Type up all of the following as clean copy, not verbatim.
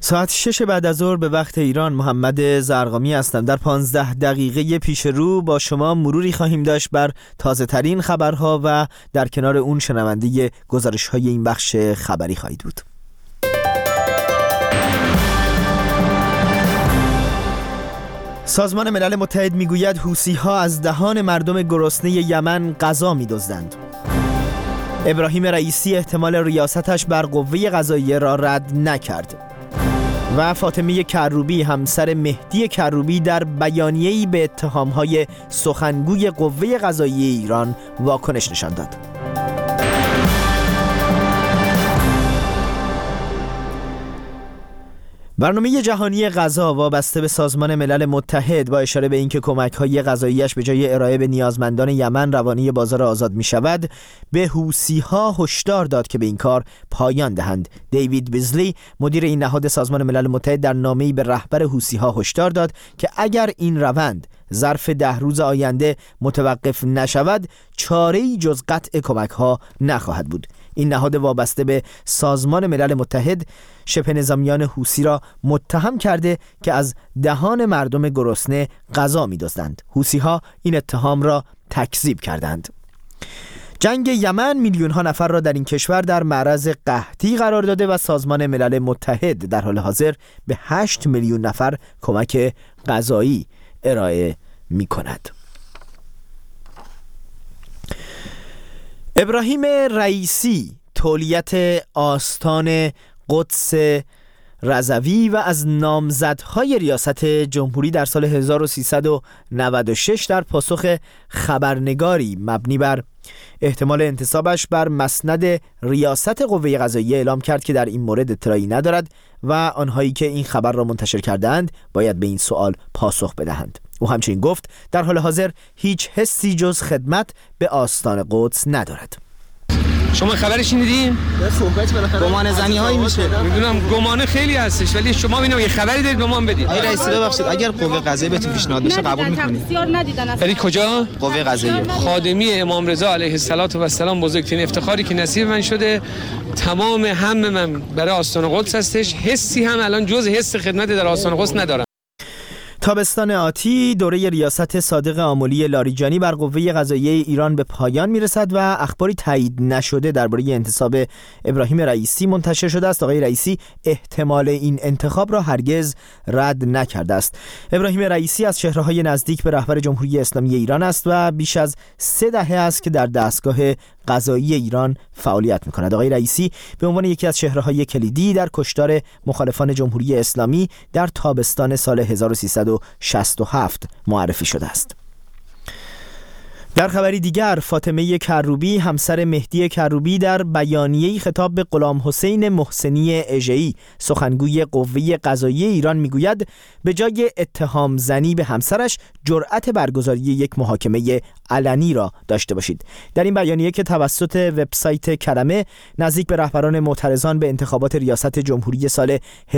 ساعت 6 بعد از ظهر به وقت ایران. محمد زرقامی هستم. در 15 دقیقه پیش رو با شما مروری خواهیم داشت بر تازه ترین خبرها و در کنار اون شنونده گزارش های این بخش خبری خواهید بود. سازمان ملل متحد میگوید حوثی‌ها از دهان مردم گرسنه یمن غذا می‌دزدند. ابراهیم رئیسی احتمال ریاستش بر قوه قضاییه را رد نکرد. و فاطمه کروبی همسر مهدی کروبی در بیانیه‌ای به اتهام‌های سخنگوی قوه قضاییه ایران واکنش نشان داد. برنامه جهانی غذا وابسته به سازمان ملل متحد با اشاره به اینکه کمک‌های غذایی‌اش به جای ارائه به نیازمندان یمن روانه بازار آزاد می‌شود، به حوثی‌ها هشدار داد که به این کار پایان دهند. دیوید بیزلی مدیر این نهاد سازمان ملل متحد در نامه‌ای به رهبر حوثی‌ها هشدار داد که اگر این روند ظرف 10 روز آینده متوقف نشود، چاره‌ای جز قطع کمک‌ها نخواهد بود. این نهاد وابسته به سازمان ملل متحد شبه نظامیان حوثی را متهم کرده که از دهان مردم گرسنه غذا می‌دزدند. حوثی‌ها این اتهام را تکذیب کردند. جنگ یمن میلیون‌ها نفر را در این کشور در معرض قحطی قرار داده و سازمان ملل متحد در حال حاضر به 8 میلیون نفر کمک غذایی ارائه می‌کند. ابراهیم رئیسی تولیت آستان قدس رضوی و از نامزدهای ریاست جمهوری در سال 1396 در پاسخ خبرنگاری مبنی بر احتمال انتصابش بر مسند ریاست قوه قضاییه اعلام کرد که در این مورد اطلاعی ندارد و آنهایی که این خبر را منتشر کردند باید به این سوال پاسخ بدهند. او همچنین گفت در حال حاضر هیچ حسی جز خدمت به آستان قدس ندارد. شما خبرش شنیدین؟ گمان زنی هایی میشه. میدونم گمانه خیلی هستش، ولی شما ببینم یه خبری دارید به ما بدید. آقای رئیسی ببخشید اگر قوه قضاییه بهتون پیشنهاد بشه قبول میکنید؟ ولی کجا؟ قوه قضاییه. خادمی امام رضا علیه السلام بزرگترین افتخاری که نصیب من شده، تمام هم من برای آستان قدس هستش. حسی هم الان جز حس خدمت در آستان قدس ندارم. تابستان آتی دوره ریاست صادق آملی لاریجانی بر قوه قضاییه ایران به پایان میرسد و اخباری تایید نشده درباره انتصاب ابراهیم رئیسی منتشر شده است. آقای رئیسی احتمال این انتخاب را هرگز رد نکرده است. ابراهیم رئیسی از چهره‌های نزدیک به رهبر جمهوری اسلامی ایران است و بیش از 3 دهه است که در دستگاه قضایی ایران فعالیت می‌کند. آقای رئیسی به عنوان یکی از چهره‌های کلیدی در کشتار مخالفان جمهوری اسلامی در تابستان سال 1367 معرفی شده است. در خبری دیگر، فاطمه کروبی همسر مهدی کروبی در بیانیه‌ای خطاب به غلام حسین محسنی اژه‌ای سخنگوی قوه قضاییه ایران میگوید به جای اتهام زنی به همسرش جرأت برگزاری یک محاکمه علنی را داشته باشید. در این بیانیه که توسط وبسایت کرمه نزدیک به رهبران معترضان به انتخابات ریاست جمهوری سال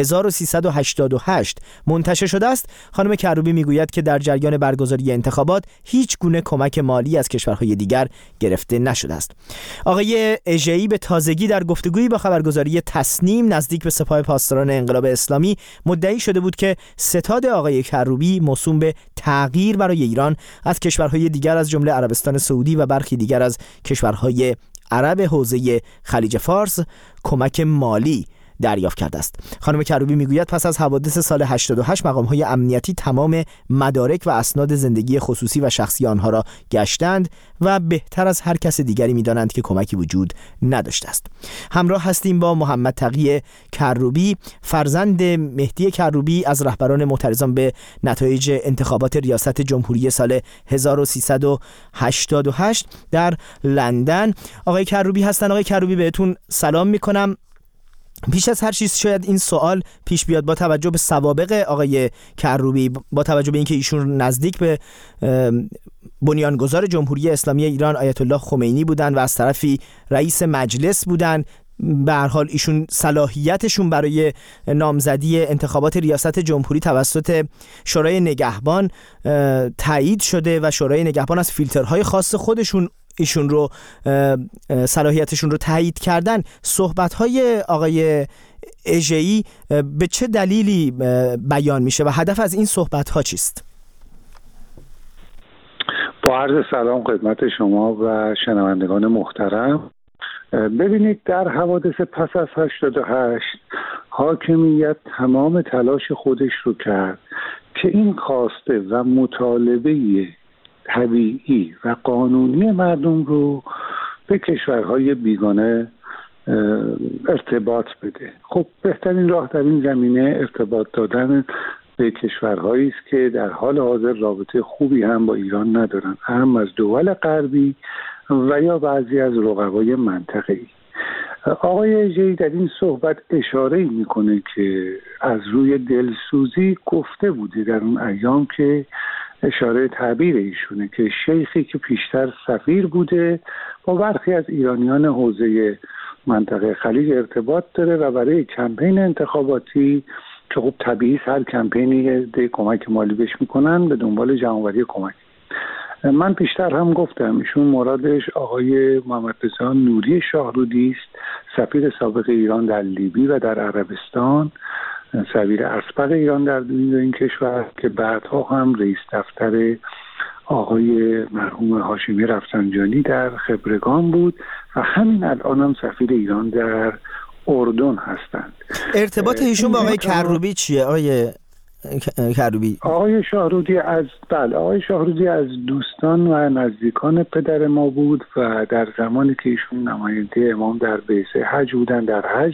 1388 منتشر شده است، خانم کروبی میگوید که در جریان برگزاری انتخابات هیچ گونه کمک مالی از کشورهای دیگر گرفته نشده است. آقای اژه‌ای به تازگی در گفتگویی با خبرگزاری تسنیم نزدیک به سپاه پاسداران انقلاب اسلامی مدعی شده بود که ستاد آقای کروبی موسوم به تغییر برای ایران از کشورهای دیگر از جمله عربستان سعودی و برخی دیگر از کشورهای عرب حوزه خلیج فارس کمک مالی دریافت کرده است. خانم کروبی میگوید پس از حوادث سال 88 مقام‌های امنیتی تمام مدارک و اسناد زندگی خصوصی و شخصی آنها را گشتند و بهتر از هر کس دیگری می‌دانند که کمکی وجود نداشته است. همراه هستیم با محمد تقی کروبی، فرزند مهدی کروبی از رهبران معترضان به نتایج انتخابات ریاست جمهوری سال 1388 در لندن. آقای کروبی هستن. آقای کروبی بهتون سلام می‌کنم. پیش از هر چیز شاید این سوال پیش بیاد با توجه به سوابق آقای کروبی، با توجه به اینکه ایشون نزدیک به بنیانگذار جمهوری اسلامی ایران آیت الله خمینی بودن و از طرفی رئیس مجلس بودن، به هر حال ایشون صلاحیتشون برای نامزدی انتخابات ریاست جمهوری توسط شورای نگهبان تایید شده و شورای نگهبان از فیلترهای خاص خودشون ایشون رو صلاحیتشون رو تایید کردن. صحبت‌های آقای اژه‌ای به چه دلیلی بیان میشه و هدف از این صحبت‌ها چیست؟ با عرض سلام خدمت شما و شنوندگان محترم. ببینید، در حوادث پس از 88 حاکمیت تمام تلاش خودش رو کرد که این خواسته و مطالبه طبیعی و قانونی مردم رو به کشورهای بیگانه ارتباط بده. خب بهترین راه در این زمینه ارتباط دادن به کشورهایی است که در حال حاضر رابطه خوبی هم با ایران ندارن، هم از دول غربی و یا بعضی از رقبای منطقه‌ای. آقای اژه‌ای در این صحبت اشاره میکنه که از روی دلسوزی گفته بوده در اون ایام که اشاره تعبیر ایشونه که شیخی که پیشتر سفیر بوده با برخی از ایرانیان حوزه منطقه خلیج ارتباط داره و برای کمپین انتخاباتی که خب طبیعی هر کمپینی ده کمک مالی بهش میکنن به دنبال جمع‌آوری کمک. من پیشتر هم گفتم ایشون مرادش آقای محمد رضا نوری شاهرودی است، سفیر سابق ایران در لیبی و در عربستان، سفیر اسبق ایران در این کشور که بعدها هم رئیس دفتر آقای مرحوم هاشمی رفسنجانی در خبرگان بود و همین الان هم سفیر ایران در اردن هستند. ارتباط ایشون با آقای کروبی چیه آقای کروبی؟ آقای شاهرودی از دوستان و نزدیکان پدر ما بود و در زمانی که ایشون نماینده امام در بعثه حج بودن، در حج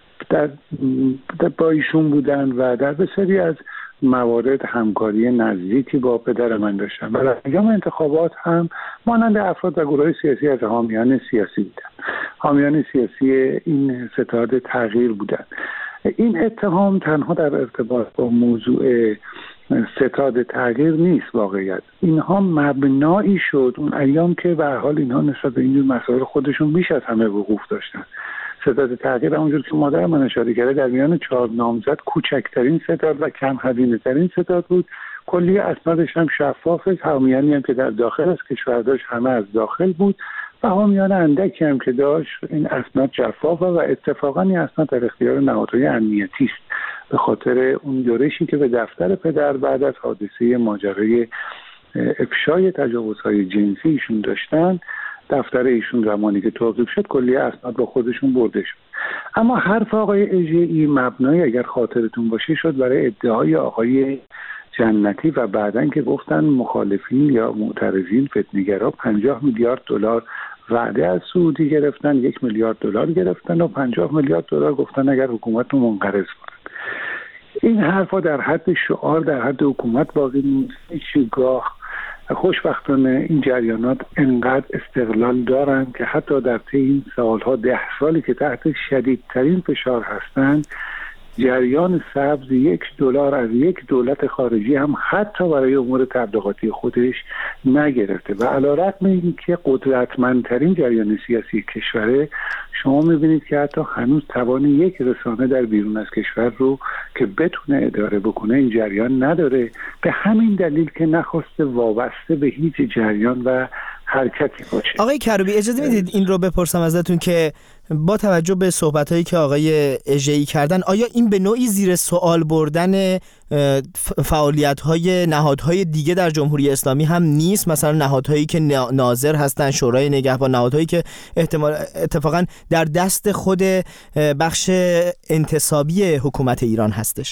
با ایشون بودن و در بسیاری از موارد همکاری نزدیکی با پدر من داشتن و در ایام انتخابات هم مانند افراد و گروه سیاسی از حامیان سیاسی بودن، حامیان سیاسی این ستاد تغییر بودن. این اتهام تنها در ارتباط با موضوع ستاد تغییر نیست، واقعیت اینها مبنایی شد اون ایام که به هر حال اینها نسبت به اینجور مسائل خودشون بیش از همه وقوف داشتن. ستاد تغییر همونجور که مادر من اشاره کرده در میان 4 نامزد کوچکترین ستاد و کم هزینه ترین ستاد بود. کلی اسنادش هم شفافه، حامیانی هم که در داخل از کشور داشت همه از داخل بود و حامیان اندکی هم که داشت این اسناد شفافه و اتفاقا این اسناد در اختیار نهادهای امنیتی است به خاطر اون یورشی که به دفتر پدر بعد از حادثه ماجرای افشای تجاوزهای جنسی ایشون داشتن. دفتر ایشون زمانی که توقیف شد کلی اسناد با خودشون برده شد. اما حرف آقای اژه‌ای مبنای اگر خاطرتون باشه شد برای ادعای آقای جنتی و بعدن که گفتن مخالفین یا معترضین فتنه‌گرا 50 میلیارد دلار وعده از سعودی گرفتن، 1 میلیارد دلار گرفتن و 50 میلیارد دلار گفتن اگر حکومت رو منقرض کنن. این حرفا در حد شعار، در حد حکومت باقی نیست. گاه خوشبختانه این جریانات انقدر استقلال دارن که حتی در طی این سالها 10 سالی که تحت شدیدترین فشار هستند، جریان سبز $1 از یک دولت خارجی هم حتی برای امور تبلیغاتی خودش نگرفته و علی‌رغم اینکه قدرتمندترین جریان سیاسی کشوره، شما میبینید که حتی هنوز توان یک رسانه در بیرون از کشور رو که بتونه اداره بکنه این جریان نداره، به همین دلیل که نخواسته وابسته به هیچ جریان و حرکتی باشه. آقای کروبی اجازه میدید این رو بپرسم ازتون که با توجه به صحبت‌هایی که آقای اژه‌ای کردن، آیا این به نوعی زیر سوال بردن فعالیت‌های نهادهای دیگه در جمهوری اسلامی هم نیست؟ مثلا نهادهایی که ناظر هستن، شورای نگهبان، نهادهایی که اتفاقا در دست خود بخش انتصابی حکومت ایران هستش.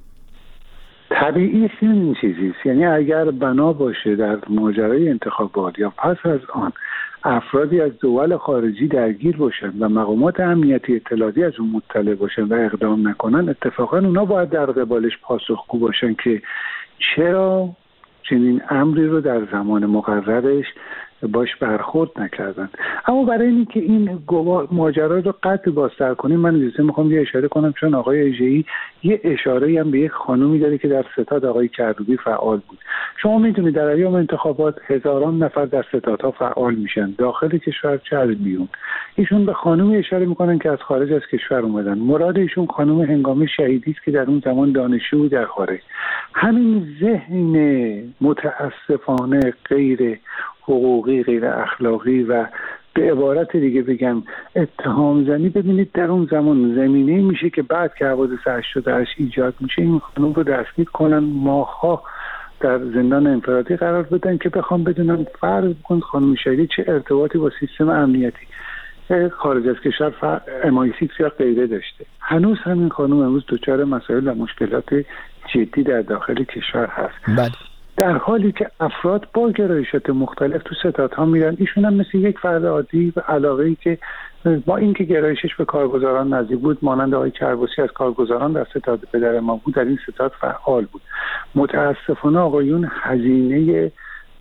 طبیعی این چیزیست، یعنی اگر بنا باشه در ماجرای انتخابات یا پس از آن افرادی از دول خارجی درگیر باشن و مقامات امنیتی اطلاعاتی از اون مطلع باشن و اقدام نکنن، اتفاقا اونا باید در قبالش پاسخگو باشن که چرا چنین امری رو در زمان مقررش باش برخورد نکردن. اما برای اینکه این ماجرا رو قطع بازتر کنیم، من اجازه میخوام یه اشاره کنم، چون آقای اژه‌ای یه اشاره هم به یک خانومی داره که در ستاد آقای کروبی فعال بود. شما میدونید در ایام انتخابات هزاران نفر در ستادها فعال میشن، داخل کشور چه از بیرون. ایشون به خانومی اشاره میکنن که از خارج از کشور اومدن. مراد ایشون خانم هنگامی شهیدی است که در اون زمان دانشجو در خارج. همین ذهن متاسفانه غیر حقوقی، غیر اخلاقی و به عبارت دیگه بگم اتهام زنی، ببینید در اون زمان زمینه میشه که بعد که حوادث 88 ایجاد میشه این خانم رو دستگیر کنن، ماها در زندان انفرادی قرار بدن که بخوام بدونن فرض کن خانم شهیدی چه ارتباطی با سیستم امنیتی خارج از کشور MI6 یا غیره داشته. هنوز همین خانم امروز دچار مسائل و مشکلات جدی در داخل کشور هست. در حالی که افراد با گرایشات مختلف تو ستادها میرن، ایشون هم مثل یک فرد عادی و علاقه‌ای که با اینکه گرایشش به کارگزاران نزدیک بود، مانند آقای کربوسی از کارگزاران در ستاد پدر ما بود، در این ستاد فعال بود. متاسفانه آقایون هزینه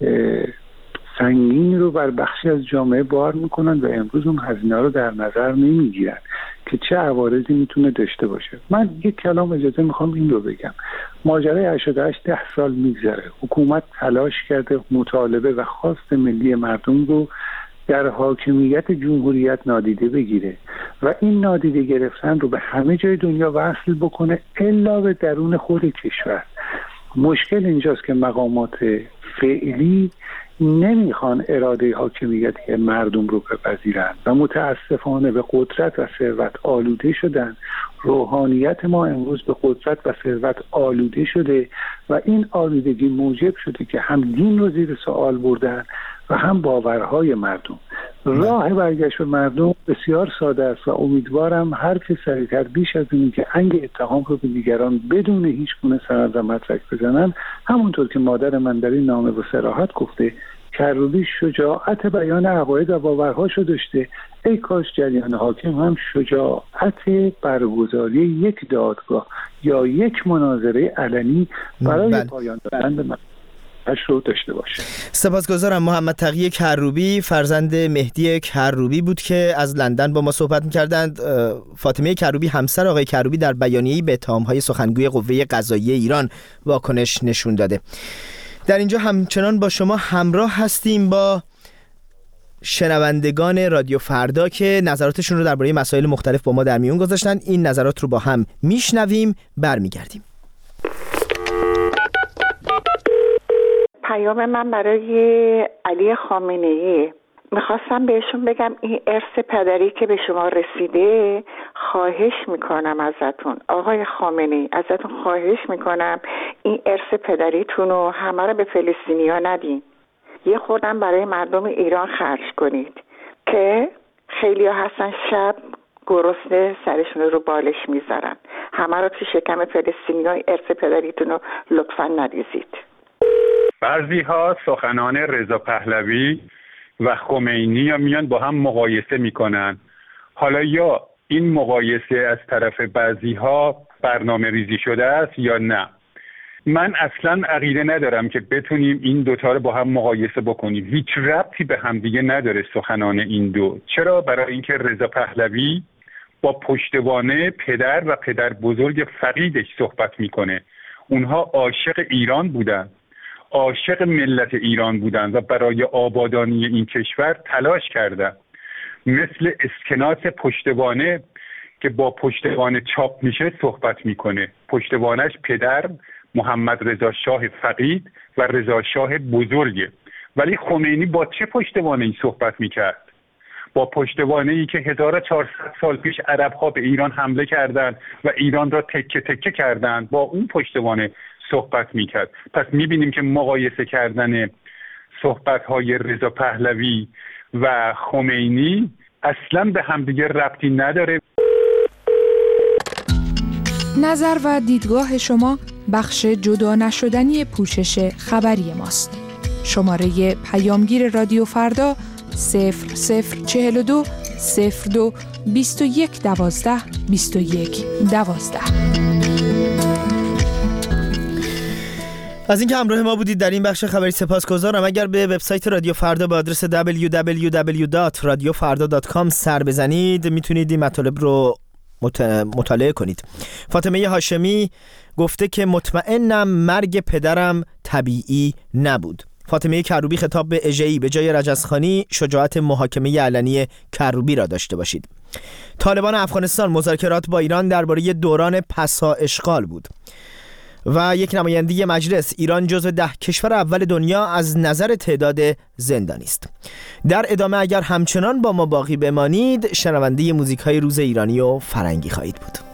سنگینی رو بر بخشی از جامعه بار میکنن و امروز اون هزینه رو در نظر نمیگیرن که چه عوارضی میتونه داشته باشه. من یک کلام اجازه میخوام این رو بگم. ماجرای 88 10 سال میگذره، حکومت تلاش کرده مطالبه و خواست ملی مردم رو در حاکمیت جمهوریت نادیده بگیره و این نادیده گرفتن رو به همه جای دنیا وصل بکنه الا به درون خود کشور. مشکل اینجاست که مقامات فعلی نمیخوان اراده حاکمیتی مردم رو بپذیرن و متاسفانه به قدرت و ثروت آلوده شدن. روحانیت ما امروز به قدرت و ثروت آلوده شده و این آلودگی موجب شده که هم دین رو زیر سوال بردن و هم باورهای مردم. راه برگشت به مردم بسیار ساده است و امیدوارم هر که سریعتر بیش از اینی که انگ اتهام رو به دیگران بدون هیچ گونه سند و مدرک بزنن، همونطور که مادر من در این نامه و صراحت گفته، کروبی شجاعت بیان عقاید و باورهاشو داشته. ای کاش جریان حاکم هم شجاعت برگزاری یک دادگاه یا یک مناظره علنی برای پایان دادن به رو داشته باشه. سپاسگزارم. محمد تقی کروبی فرزند مهدی کروبی بود که از لندن با ما صحبت می‌کردند. فاطمه کروبی همسر آقای کروبی در بیانیه‌ای به اتهام‌های سخنگوی قوه قضاییه ایران واکنش نشون داده. در اینجا همچنان با شما همراه هستیم با شنوندگان رادیو فردا که نظراتشون رو درباره مسائل مختلف با ما در میون گذاشتن. این نظرات رو با هم میشنویم، برمیگردیم. پیام من برای علی خامنه‌ای، میخواستم بهشون بگم این ارث پدری که به شما رسیده، خواهش میکنم ازتون آقای خامنه‌ای، ازتون خواهش میکنم این ارث پدریتون رو همه رو به فلسطینیا ندین، یه خوردم برای مردم ایران خرج کنید که خیلی ها هستن شب گرسنه سرشون رو بالش میذارن. همه رو تو شکم فلسطینیا ارث پدریتون رو لطفا ندیزید. بعضی ها سخنان رضا پهلوی و خمینی میان با هم مقایسه میکنن. حالا یا این مقایسه از طرف بعضی ها برنامه ریزی شده است یا نه. من اصلا عقیده ندارم که بتونیم این دوتا رو با هم مقایسه بکنیم. هیچ ربطی به هم دیگه نداره سخنان این دو. چرا؟ برای اینکه رضا پهلوی با پشتوانه پدر و پدر بزرگ فقیدش صحبت میکنه. اونها عاشق ایران بودن، عاشق ملت ایران بودن و برای آبادانی این کشور تلاش کردن. مثل اسکناس پشتوانه که با پشتوانه چاپ میشه صحبت میکنه. پشتوانش پدر محمد رضا شاه فقید و رضا شاه بزرگه. ولی خمینی با چه پشتوانه‌ای صحبت میکرد؟ با پشتوانه‌ای که 1400 سال پیش عرب‌ها به ایران حمله کردند و ایران را تکه تکه کردند، با اون پشتوانه صحبت میکرد. پس میبینیم که مقایسه کردن صحبت‌های رضا پهلوی و خمینی اصلا به همدیگه ربطی نداره. نظر و دیدگاه شما بخش جدا نشدنی پوشش خبری ماست. شماره پیامگیر رادیو فردا 0042 02 21 12 21 12. از اینکه همراه ما بودید در این بخش خبری سپاسگزارم. اگر به وبسایت رادیو فردا به آدرس www.radiofarda.com سر بزنید میتونید این مطالب رو مطالعه کنید. فاطمه هاشمی گفته که مطمئنم مرگ پدرم طبیعی نبود. فاطمه کروبی خطاب به اژه‌ای به جای رجزخانی شجاعت محاکمه علنی کروبی را داشته باشید. طالبان افغانستان مذاکرات با ایران درباره دوران پسا اشغال بود. و یک نماینده مجلس، ایران جزو 10 کشور اول دنیا از نظر تعداد زندانی است. در ادامه اگر همچنان با ما باقی بمانید، شنونده موزیک های روز ایرانی و فرنگی خواهید بود.